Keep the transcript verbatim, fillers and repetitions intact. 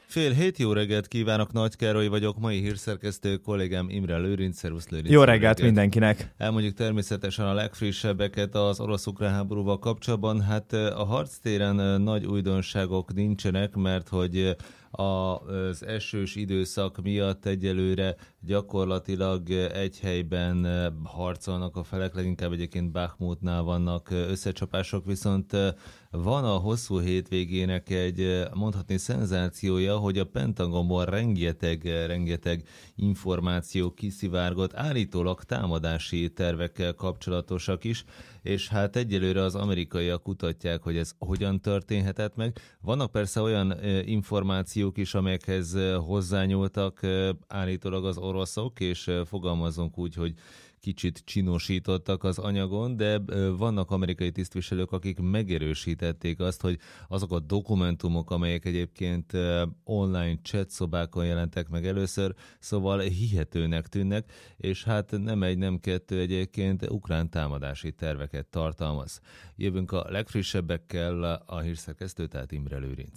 Fél hét, jó reggelt kívánok, Nagy Károly vagyok, mai hírszerkesztő kollégám Imre Lőrinc, szervusz Lőrinc. Jó reggelt, reggelt mindenkinek. Elmondjuk természetesen a legfrissebbeket az orosz-ukrán háborúval kapcsolatban. Hát a harctéren nagy újdonságok nincsenek, mert hogy az esős időszak miatt egyelőre gyakorlatilag egy helyben harcolnak a felek, leginkább egyébként Bakhmutnál vannak összecsapások, viszont van a hosszú hétvégének egy mondhatni szenzációja, hogy a Pentagonból rengeteg, rengeteg információ kiszivárgott, állítólag támadási tervekkel kapcsolatosak is, és hát egyelőre az amerikaiak kutatják, hogy ez hogyan történhetett meg. Vannak persze olyan információk is, amelyekhez hozzányúltak állítólag az oroszok, és fogalmazunk úgy, hogy kicsit csinosítottak az anyagon, de vannak amerikai tisztviselők, akik megerősítették azt, hogy azok a dokumentumok, amelyek egyébként online chat szobákon jelentek meg először, szóval hihetőnek tűnnek, és hát nem egy, nem kettő egyébként ukrán támadási terveket tartalmaz. Jövünk a legfrissebbekkel, a hírszerkesztő, tehát Imre Lőrinc.